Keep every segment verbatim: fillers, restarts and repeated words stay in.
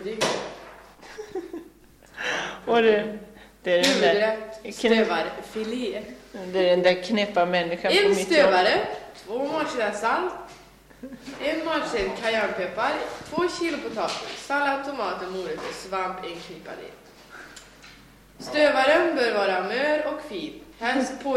Huvuddygn. Och det, det är den där Huvudrätt, stövarfilé. Det är den där knäppa människan på En mitt stövare, två matcher salt, en matcher cayennepeppar, två kilo potatis, sallad, tomater, morötter, svamp, en knipa det. Stövaren bör vara mör och fin. Helst på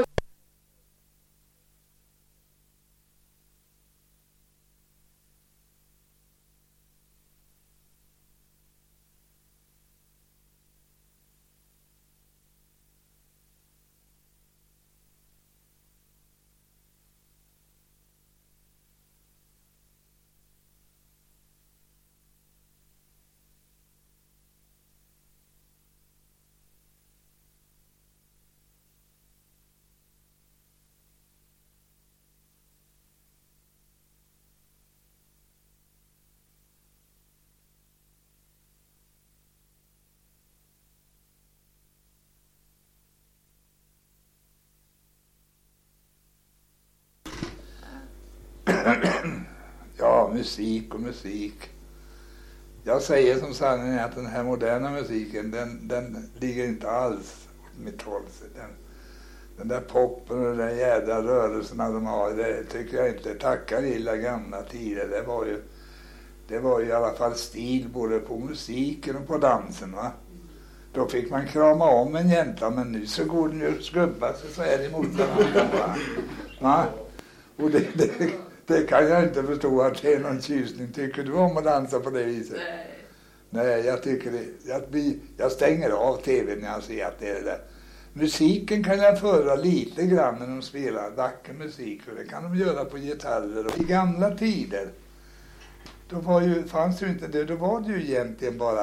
Ja, musik och musik. Jag säger som sanningen att den här moderna musiken, den, den ligger inte alls åt mitt håll. Den, den där poppen och den där jävla rörelserna de har, det tycker jag inte tackar illa gamla tider. Det var ju, det var ju i alla fall stil både på musiken och på dansen, va? Då fick man krama om en jänta, men nu så går den ju skubba sig så är det emot varandra, va? Va? Och det, det, det kan jag inte förstå att det är någon tjusning. Tycker du om att dansa på det viset? Nej. Nej, jag tycker det. Jag, jag stänger av tvn när jag ser att det är det där. Musiken kan jag föra lite grann när de spelar vacker musik. Och det kan de göra på gitarrer. Och i gamla tider, då var ju, fanns ju inte det. Då var det ju egentligen bara,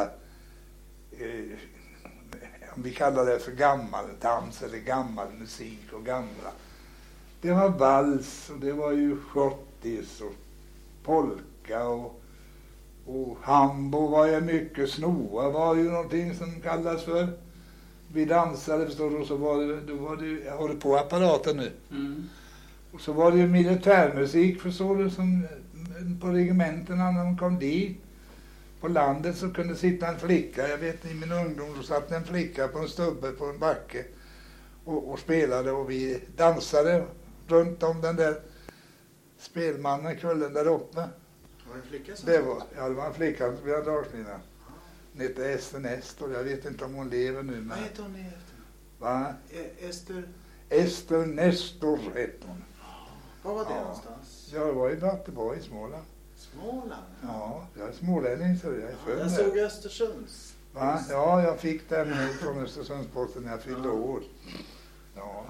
eh, om vi kallar det för gammal dans eller gammal musik och gamla. Det var vals och det var ju schottis och polka och, och hambo var ju mycket. Snoa var ju någonting som kallas för. Vi dansade, förstår du, och så var det, då var det, jag håller på apparaten nu. Mm. Och så var det ju militärmusik, förstår du, som på regementerna när de kom dit. På landet så kunde sitta en flicka, jag vet i min ungdom, då satt en flicka på en stubbe på en backe och, och spelade och vi dansade runt om den där spelmannen kullen där uppe. Var det en flicka som det var, ja, det var en flicka som spelade dragspinnar. Hon hette Ester Nestor, jag vet inte om hon lever nu. Men... Vad heter hon i efter? Va? E- Ester? Ester Nestor hette hon. Var var det ja. någonstans? Ja, det var i Bratteborg i Småland. Småland? Ja, jag är smålänning så jag är född. Jag såg Östersunds. Va? Ja, jag fick den från Östersundsposten när jag fyllde ja. år. Ja.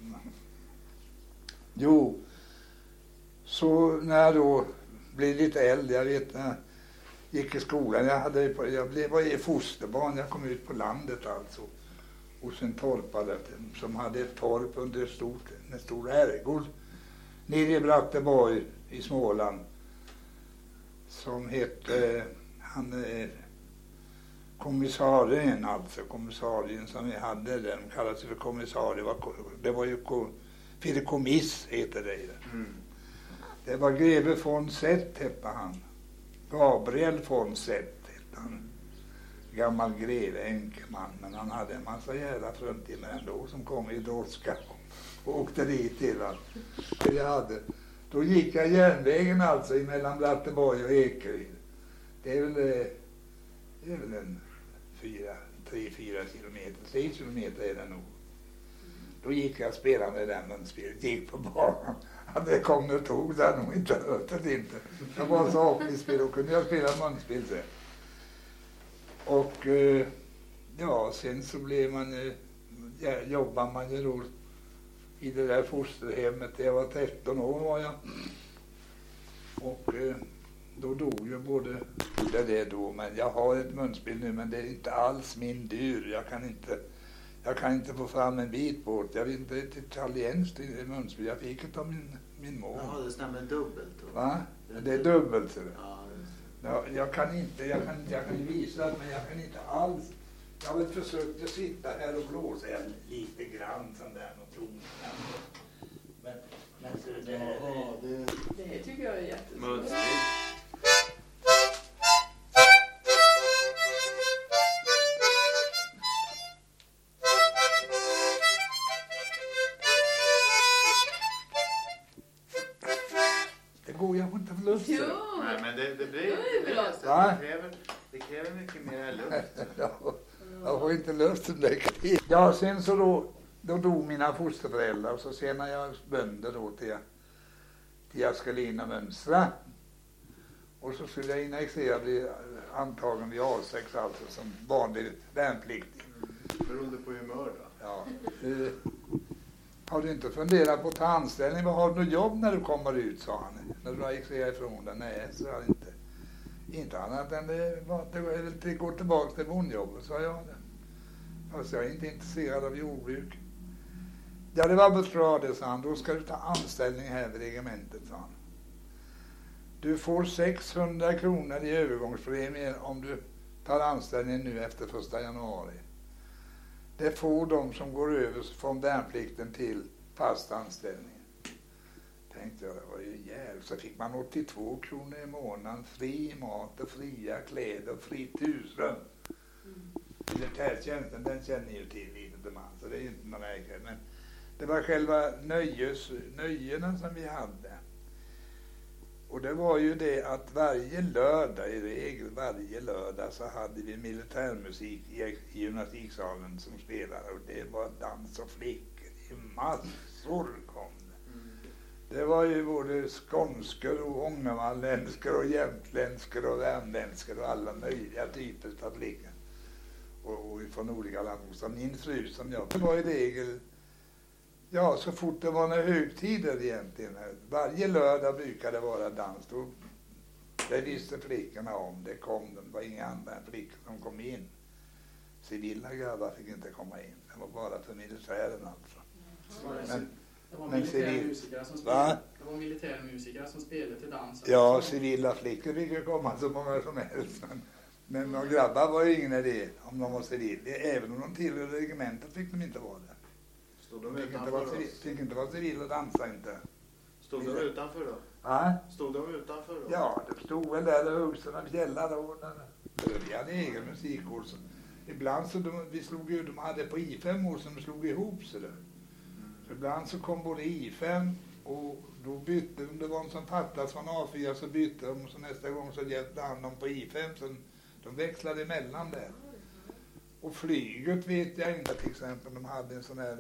Jo, så när jag då blev lite äldre, jag vet när jag gick i skolan, jag, hade, jag blev, var i fosterbarn, jag kom ut på landet alltså, hos en torpare som hade ett torp under ett stort, en stor herrgård nere i Bratteborg i Småland som hette, han är kommissarien alltså, kommissarien som vi hade, den kallade sig för kommissarie, det var ju fideikommiss heter det. Mm. Det var greve von Sett hette han. Gabriel von Sett hette han. Gammal greve, enkelman, men han hade en massa jävla fruntimmer ändå som kom i droska och åkte dit till han. Jag hade. Då gick jag järnvägen alltså mellan Bratteborg och Ekeryd. Det är väl, det är väl en fyra, tre, fyra kilometer, tre kilometer är det nog. Då gick jag och spelade med den munspelet, gick på banan. Att det kom och tog, så hade nog inte hört det inte. Jag var så avspel och kunde jag spela munspel sen. Och ja, sen så blev man, ja, jobbade man ju då i det där fosterhemmet. Jag var tretton år var jag. Och då dog ju både det, det då. Men jag har ett munspel nu, men det är inte alls min dur. Jag kan inte... Jag kan inte få fram en bit på det. Jag vet inte, ett italienskt munspel. Jag fick det av min, min mor. Ja, det stämmer dubbelt. Då. Va? Det är dubbelt. Så det. Ja, ja, jag kan inte, jag kan, jag kan visa men jag kan inte alls. Jag har väl försökt att sitta här och blåsa lite grann sån där och ton. Men, men så det, här, ja, det, det tycker jag är jättesvårt. gå, jag får inte få luft. Jo. Nej, men det, det blir Jo, det, förlåt. det, kräver, det kräver mycket mer luft. Ja, jag får inte lust att lägga till. Ja, sen så då, då dog mina fosterföräldrar och så sen när jag bönder då till, till jag skulle in och mönstra. Och så skulle jag innan jag bli antagen vid A sex alltså som vanlig värnpliktig. Mm. Beroende på humör då. Ja. Uh, har du inte funderat på att ta anställning? Vad har du jobb när du kommer ut, sa han. När du gick sig ifrån det. Nej, så jag inte. Inte annat än det var det var väl gå tillbaka till bondjobbet, sa jag. Fast jag är inte intresserad av jordbruk. Ja, det var bra det, sa han. Då ska du ta anställning här vid regementet, sa han. Du får sexhundra kronor i övergångspremie om du tar anställning nu efter första januari. Det får de som går över från värnplikten till fast anställning. Tänkte jag, det var ju jävligt. Så fick man åttiotvå kronor i månaden, fri mat och fria kläder och fritt husrum. Mm. Militärtjänsten, den känner ni ju till lite man, så det är ju inte någon märkligt. Men det var själva nöjes, nöjena som vi hade. Och det var ju det att varje lördag, i regel varje lördag, så hade vi militärmusik i, i gymnastiksalen som spelade. Och det var dans och flickor i massor kom det. Mm. Det var ju både skånskor och ångermanländskor och jämtländskor och värmländskor och alla möjliga typer av flickor. Och, och från olika land. Så min fru som jag, det var i regel, ja, så fort det var några högtider egentligen. Varje lördag brukade det vara dans. Då, det visste flickorna om. Det kom de. Det var inga andra flickor som kom in. Civila grabbar fick inte komma in. Det var bara för militären alltså. Mm. Men, det var men militärmusiker som spelade. Det var militärmusiker som spelade till dans. Ja, civila flickor fick ju komma så många som helst. Men, men de grabbar var ju ingen idé om de var civila. Även om de tillhörde regementet fick de inte vara där. Stod de fick inte, utanför vara oss? civil, fick inte vara civil och dansa inte. Stod de utanför då? Ja. Stod de utanför då? Ja, det stod väl där i husen och fjällar och vi hade egen musikkår. Ibland så de, vi slog ju, de hade på I fem år som de slog ihop så där. Mm. Så ibland så kom både I fem och då bytte, om det var en som fattas från A fyra så bytte de, så nästa gång så hjälpte han dem på I fem, så de växlade emellan där. Och flyget vet jag inte till exempel, de hade en sån här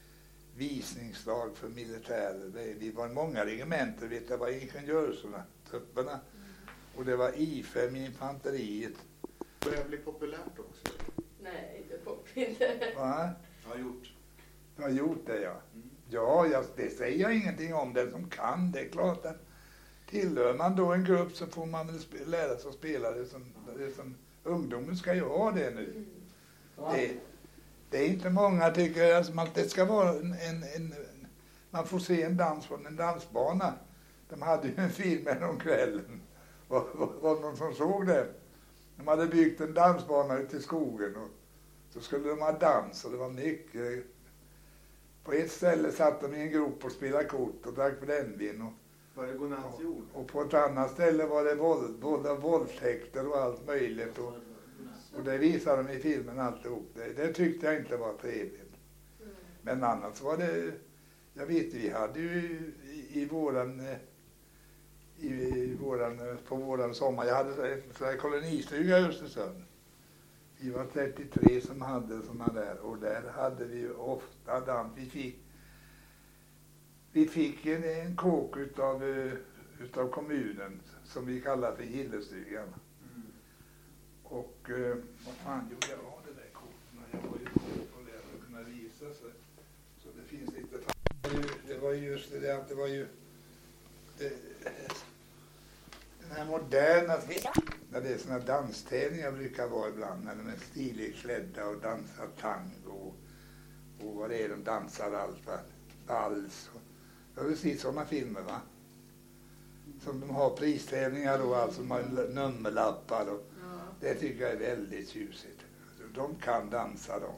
visningsdag för militärer. Vi var många regementer, vet jag, var ingenjörerna, trupperna. Och det var I fem, infanteriet. Det börjar bli populärt också. Nej, inte populärt. Va? Jag har gjort. Jag har gjort det, ja. Mm. Ja, jag, det säger jag ingenting om. Den som kan, det är klart att tillhör man då en grupp så får man väl sp- lära sig att spela det som, det som ungdomen ska ju ha det nu. Mm. Det, det är inte många tycker alltså, att det ska vara en, en, en, man får se en dans från en dansbana. De hade ju en film med om kvällen. Var, var, var någon som såg det? De hade byggt en dansbana ute i skogen och så skulle de ha dans och det var mycket. På ett ställe satt de i en grop och spelade kort och drack brännvin. Och, var det godnattjord? och, och på ett annat ställe var det våld, både våldtäkter och allt möjligt. Och, och det visade de i filmen alltihop. Det, det tyckte jag inte var trevligt. Men annars var det, jag vet vi hade ju i, i våran, i, i våran, på våran sommar, jag hade en sån här kolonistuga i Östersund. Vi var trettiotre som hade såna där och där hade vi ofta dans. Vi fick, vi fick en, en kåk utav, utav kommunen som vi kallar för gillestugan. Mm. Och eh, vad fan gjorde jag av det där korten? Jag var ju på det att kunna visa sig. Så det finns lite. Det var ju just det att det var ju det, den här moderna, när det är såna danstävlingar brukar vara ibland när de är stiligt klädda och dansar tango och vad det är de dansar allt va, vals. Jag vill se sådana filmer va. Som de har pristävlingar då, alltså med nummerlappar och ja. Det tycker jag är väldigt tjusigt. De kan dansa dem.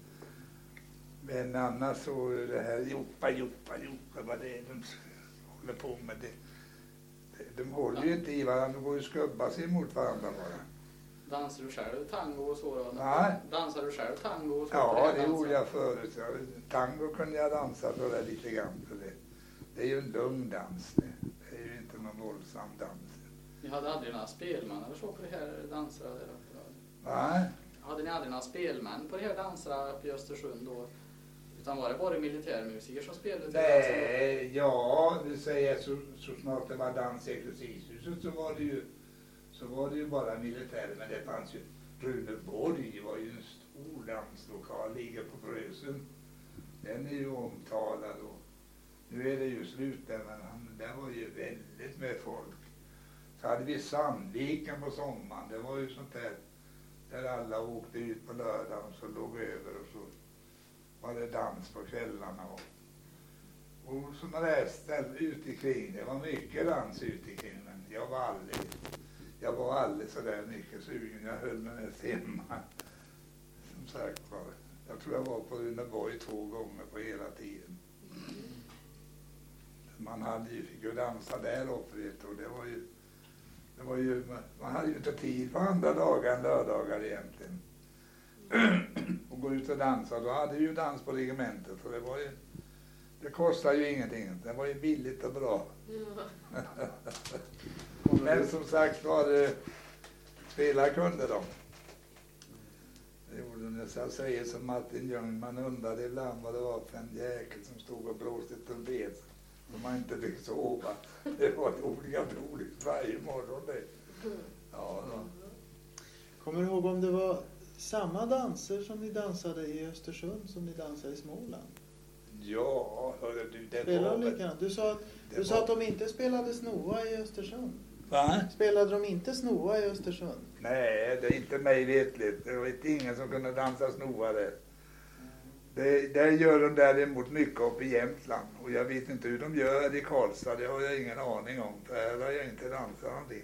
Men annars så det här joppa, joppa, joppa, vad det är de håller på med det. De håller ju inte i varandra, de går ju skubba sig mot varandra bara. Dansar du själv tango och så då? Ja. Dansar du själv tango och så? Ja, det gjorde jag förut. Tango kunde jag dansa så där lite grann. Det, det är ju en lugn dans. Det, det är ju inte någon våldsam dans. Ni hade aldrig några spelmän eller så på det här danserna där uppe? Va? Hade ni aldrig några spelmän på det här danserna uppe i Östersund då? Utan var det bara militärmusiker som spelade till dansen? Nej, ja, det säger så, så snart det var dans i Eklusishuset så var det ju så var det ju bara militär, men det fanns ju Runeborg var ju en stor danslokal, ligger på Brösen. Den är ju omtalad och nu är det ju slut där, men han, där var ju väldigt med folk. Så hade vi Sandviken på sommaren, det var ju sånt där där alla åkte ut på lördagen och så låg över och så var det dans på kvällarna och, och sådana där ställen ute kring, det var mycket dans ute kring, men jag var aldrig, jag var aldrig så där mycket sugen, jag höll mig mest hemma. Som sagt var, jag tror jag var på Runeborg två gånger på hela tiden. Man hade ju, fick ju dansa där uppe och det var ju, det var ju, man hade ju inte tid på andra dagar än lördagar egentligen. Och gå ut och dansa, då hade vi ju dans på regementet och det var ju, det kostade ju ingenting, det var ju billigt och bra. Men som sagt var det, spela kunde de. Det gjorde de, jag säger som Martin Ljung, man undrade ibland vad det var för en jäkel som stod och blåste trumpet som man inte fick sova. Det var obligatoriskt varje morgon det. Ja, då. Kommer du ihåg om det var samma danser som ni dansade i Östersund som ni dansade i Småland? Ja, hörde du, det Spelade var... de likadant? Du sa, att, du var... sa att de inte spelade snoa i Östersund. Va? Spelade de inte snoa i Östersund? Nej, det är inte mig vetligt. Det var inte ingen som kunde dansa snoa där. Det, det gör de däremot mycket upp i Jämtland. Och jag vet inte hur de gör i Karlstad. Det har jag ingen aning om. För här har jag inte dansat någonting.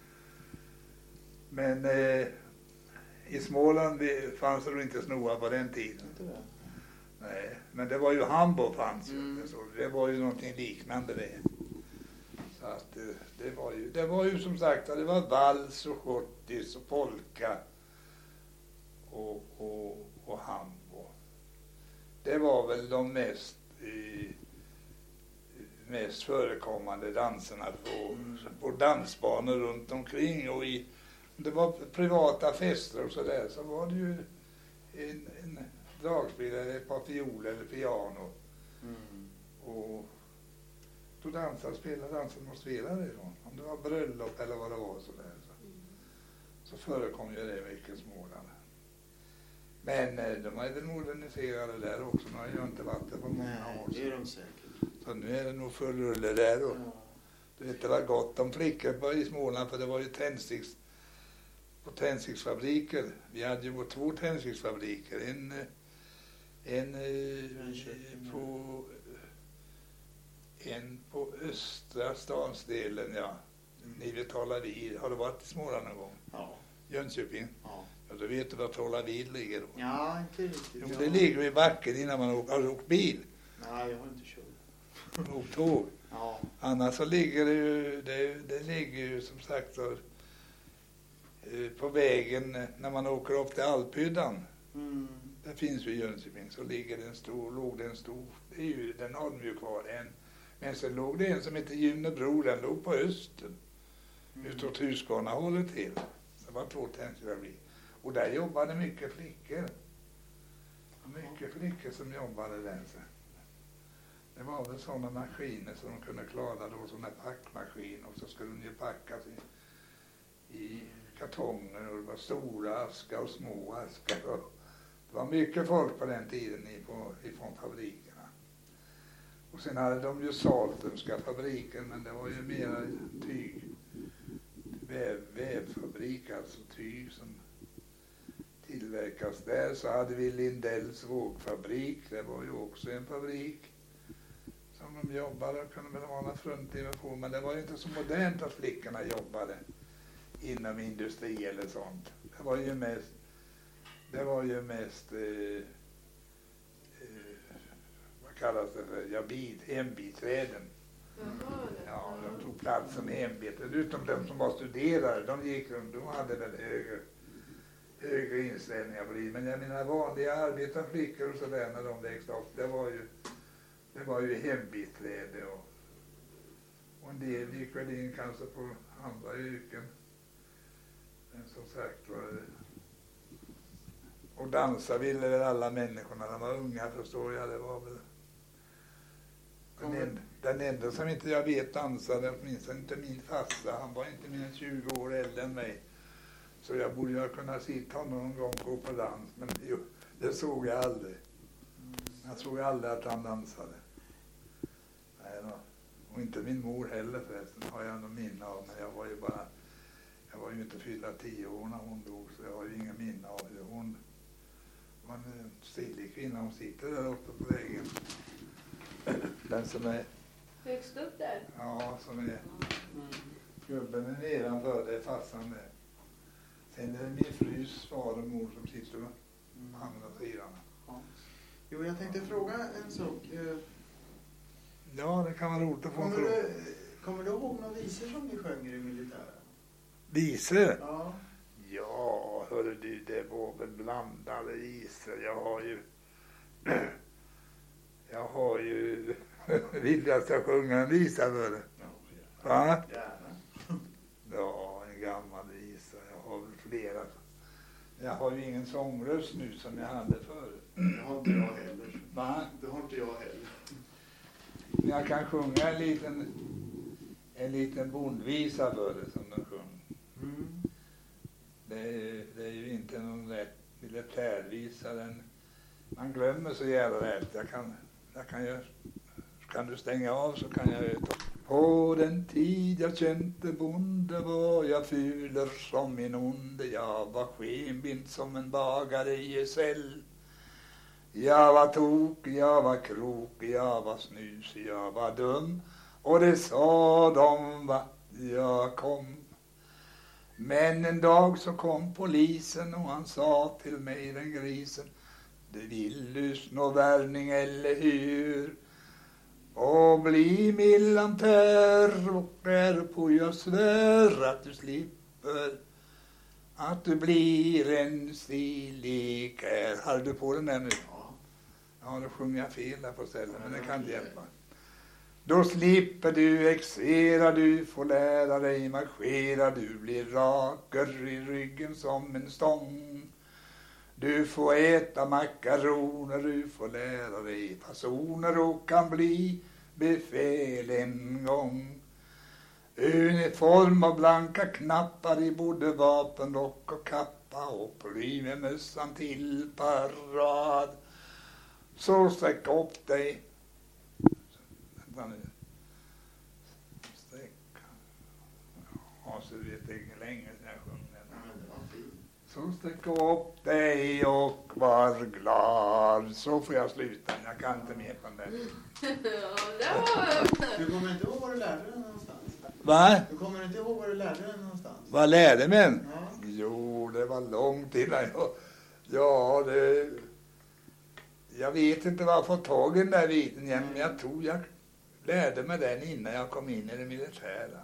Men eh, i Småland fanns det inte snoa på den tiden. Inte det? Nej, men det var ju Hamburg fanns ju. Mm. Så det var ju någonting liknande det. Så att det, det var ju, det var ju som sagt, det var vals och schottis och polka och, och, och Hamburg. Det var väl de mest, eh, mest förekommande danserna på, på dansbanor runt omkring och i, det var privata fester och sådär, så var det ju en, en dragspelare, ett par fioler eller piano. Mm. Och då dansade, spelade dansen och spelade ifrån. Om det var bröllop eller vad det var sådär. Så, så förekom ju det mycket i Småland. Men eh, de är väl moderniserade där också. Nu har jag inte varit där på många Nej, år. det är de säkert. Så nu är det nog full rulle där då. Ja. Du vet, det var gott om flickor på i Småland för det var ju tändsticks, på tändsticksfabriker. Vi hade ju två tändsticksfabriker. En, en eh, på, en på östra stadsdelen, ja. Ni vet Trollavid. Har du varit i Småland någon gång? Ja. Jönköping? Ja. Ja, då vet du var Trollavid ligger då. Ja, inte riktigt. Jo, Ja. det ligger i backen innan man åker, har åkt bil. Nej, jag har inte kört. Och tåg. Ja. Annars så ligger det ju, det, det ligger ju som sagt så, eh, på vägen när man åker upp till Alphyddan. Mm. Där finns ju i Jönköping, så ligger det en stor, låg det en stor, det är ju, den har de ju kvar en. Men sen låg det en som heter Junebro, den låg på östen. Mm. Utåt Husqvarna håller till. Det var två tändsticksfabriker. Och där jobbade mycket flickor. Mycket flickor som jobbade där. Så. Det var väl sådana maskiner som de kunde klara då, sådana packmaskiner. Och så skulle de ju packas i, i kartonger och det var stora askar och små askar. Och det var mycket folk på den tiden ifrån, ifrån fabrikerna. Och sen hade de ju Saltumska fabriken, men det var ju mera tyg. Väv, vävfabrik, alltså tyg som tillverkas där. Så hade vi Lindells vågfabrik, det var ju också en fabrik som de jobbade och kunde väl vara fruntimmer på, men det var ju inte så modernt att flickorna jobbade inom industri eller sånt. Det var ju mest, det var ju mest eh, eh, vad kallas det för, ja, bid, hembiträden. Ja, de tog plats som hembetet, utom de som var studerare, de gick runt, de hade väl högre, högre inställningar på det. Men jag menar vanliga arbetarflickor och sådär när de växte upp, det var ju, det var ju hembiträde och, Och en del gick väl in kanske på andra yrken. Men som sagt var det... Och dansa ville väl alla människorna när de var unga, förstår jag. Det var väl... Den enda, den enda som inte jag vet dansade, åtminstone inte min farsa. Han var inte mer än tjugo år äldre än mig. Så jag borde ju kunna sitta honom någon gång på på dans. Men jo, det såg jag aldrig. Jag såg aldrig att han dansade. Nej då. Och inte min mor heller förresten, har jag någon minne av. Men jag var ju bara... Jag var ju inte fyllda tio år när hon dog, så jag har ju ingen minne av hur hon... var en stilig kvinna, hon sitter där uppe på vägen. Den som är... Högst upp där? Ja, som är... Gubben är nedanför, det är farsan där. Sen är det min frus far och mor som sitter på andra sidan. Ja. Jo, jag tänkte fråga en sak. Ja, det kan vara roligt att få en Kommer fråga. du, kommer du ihåg några visor som ni sjöng i militären? Visor? Ja. Ja, hörru du, det var väl blandade visor. Jag har ju... Jag har ju... Vill jag ska sjunga en visa för det? Va? Gärna. Ja, en gammal visa. Jag har väl flera. Jag har ju ingen sångröst nu som jag hade förut. Det har inte jag heller. Va? Det har inte jag heller. Men jag kan sjunga en liten, en liten bondvisa för det som de sjunger. Mm. Det är, det är ju inte någon rätt militärvisa. Den, man glömmer så jävla rätt. Jag kan, jag kan ju, kan du stänga av så kan jag ju ta. På den tid jag kände bonde var jag fyller som en onde. Jag var skenbind som en bagare i gesäll. Jag var tok, jag var krok, jag var snus, jag var dum. Och det sa de vart jag kom. Men en dag så kom polisen och han sa till mig, den grisen: du vill du snå värvning eller hur? Och bli militär och är på jag svär att du slipper, att du blir en stilig är. Har du på den där nu? Ja. Ja, då sjunger jag fel där på stället, men det kan inte hjälpa. Då slipper du exera, du får lära dig marschera, du blir raker i ryggen som en stång. Du får äta makaroner, du får lära dig fasoner och kan bli befäl en gång. Uniform och blanka knappar i både vapenrock och kappa och ply med mössan till parad. Så sträck upp dig. Vänta nu. Sträck. Ja, så vet jag inte längre när jag sjunger. Så sträck upp dig och var glad. Så får jag sluta. Jag kan inte mer på det. Ja, det var... Du kommer inte ihåg var du lärde dig någonstans? Va? Du kommer inte ihåg var du lärde dig någonstans? Vad lärde mig? Ja. Jo, det var långt innan jag... Ja, det... Jag vet inte vad jag fått tag i den där viten igen, men jag tror jag lärde mig den innan jag kom in i det militära.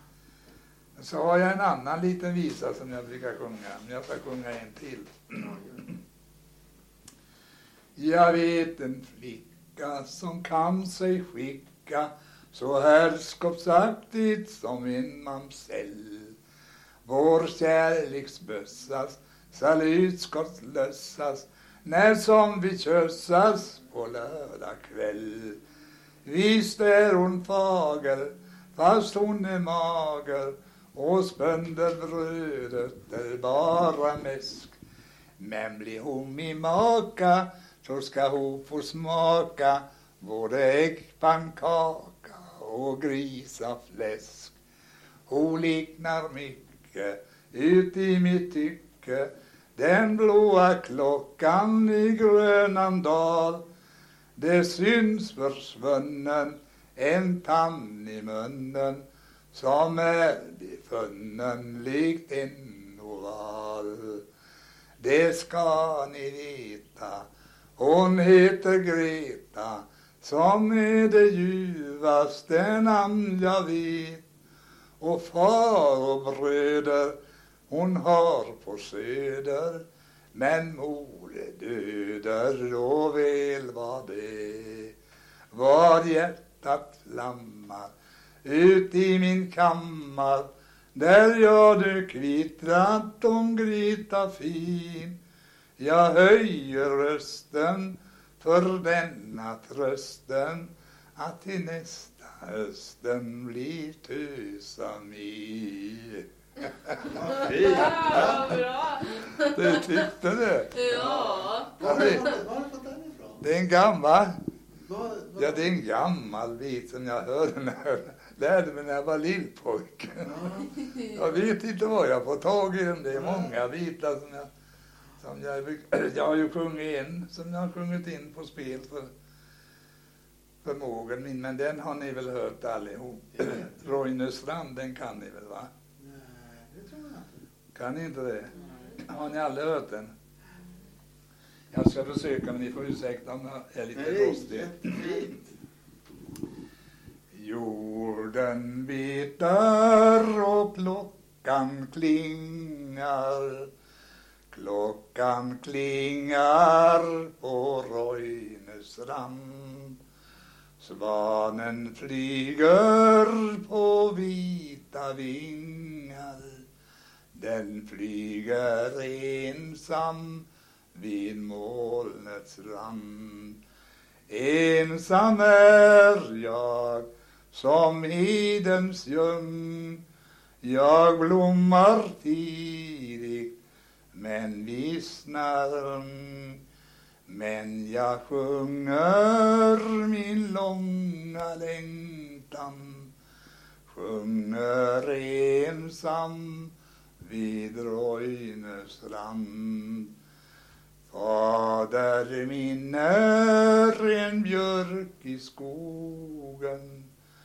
Så har jag en annan liten visa som jag brukar sjunga, men jag ska sjunga en till. Jag vet en flicka som kan sig skicka så herrskapsaktigt som en mamsell. Vår kärleksbössas salutskottslössas när som vi kössas på lördag kväll. Visst är hon fager fast hon är mager och spönderbrödet är bara mäsk. Men blir hon min maka så ska hon få smaka både äggpannkaka och grisafläsk. Hon liknar mycket ut i mitt tycke den blåa klockan i Grönandal. Det syns försvunnen en tann i munnen som är befunnen likt en oval. Det ska ni veta, hon heter Greta som är det ljuvaste namn jag vet. Och far och bröder hon har på söder, men mor är döder och väl var det. Var hjärtat flammar ut i min kammar, där jag du kvittrat om gryta fin. Jag höjer rösten för denna trösten, att till nästa hösten blir tusan mil. Ja, bra. Du tyckte det? Ja. Var har du fått- var har du fått den ifrån? Det är en gammal. Vad- vad- Ja, det är en gammal bit som jag hörde när jag lärde mig när jag var lillpojke. Ja. Jag vet inte vad jag får tag i den. Det är många bitar som jag... Som jag, jag har ju sjungit en som jag har sjungit in på spel för förmågan min. Men den har ni väl hört allihop. Roine Strand, den kan ni väl, va? Nej, det tror jag inte. Kan ni inte det? Har ni aldrig hört den? Jag ska försöka, men ni får ursäkta om jag är lite Nej, det är rostig. jättefint. Jorden bitar och klockan klingar. Klockan klingar på Roine-strand. Svanen flyger på vita vingar. Den flyger ensam vid molnets rand. Ensam är jag som hedens ljung. Jag blommar tidigt men vissnar ung. Men jag sjunger min långa längtan. Sjunger ensam vid Roine-strand. Fader min är en björk i skogen.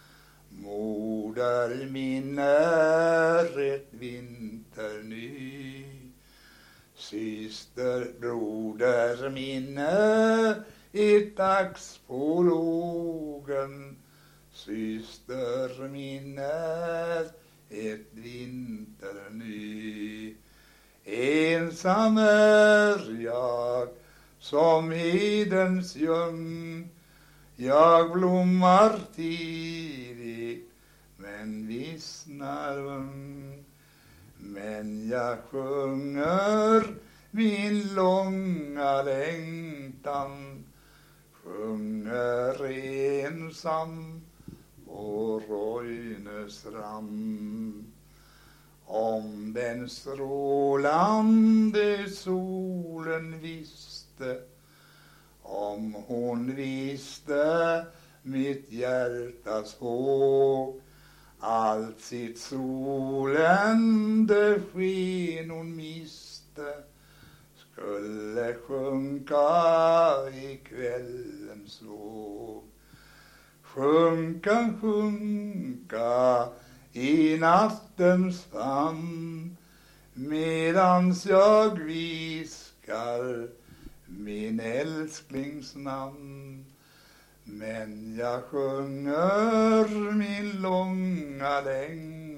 Moder min är ett vinterny. Syster, broder min är ett ax på lågen. Syster min är ett vinterny. Ensam är jag som hedens ljung. Jag blommar tidigt men vissnar ung. Men jag sjunger min långa längtan. Sjunger ensam på Roine-strand. Om den strålande solen visste, om hon visste mitt hjärtas håg, allt sitt solände sken hon miste, skulle sjunka i kvällens våg. Sjunka, sjunka i nattens famn, medans jag viskar min älsklings namn. Men jag sjunger min långa längtan.